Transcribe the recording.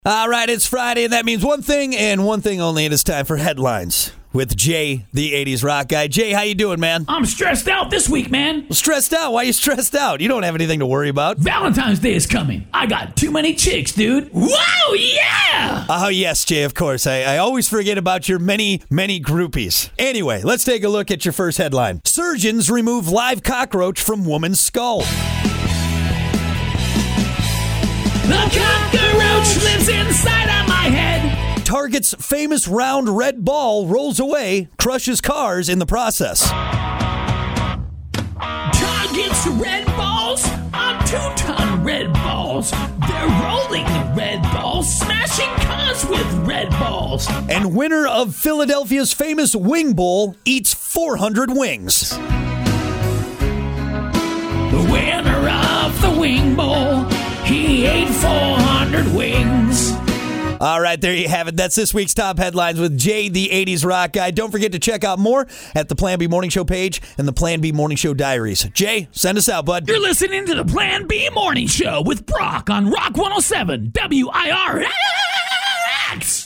All right, it's Friday, and that means one thing and one thing only. It is time for headlines with Jay, the 80s rock guy. Jay, how you doing, man? I'm stressed out this week, man. Stressed out? Why are you stressed out? You don't have anything to worry about. Valentine's Day is coming. I got too many chicks, dude. Whoa, yeah! Oh, yes, Jay, of course. I always forget about your many, many groupies. Anyway, let's take a look at your first headline. Surgeons remove live cockroach from woman's skull. The cockroach lives inside of my head. Target's famous round red ball rolls away, crushes cars in the process. Target's red balls are 2-ton red balls. They're rolling the red balls, smashing cars with red balls. And winner of Philadelphia's famous Wing Bowl eats 400 wings. The winner of the Wing Bowl, he ate 400 wings. All right, there you have it. That's this week's top headlines with Jay, the 80s rock guy. Don't forget to check out more at the Plan B Morning Show page and the Plan B Morning Show diaries. Jay, send us out, bud. You're listening to the Plan B Morning Show with Brock on Rock 107 WIRX.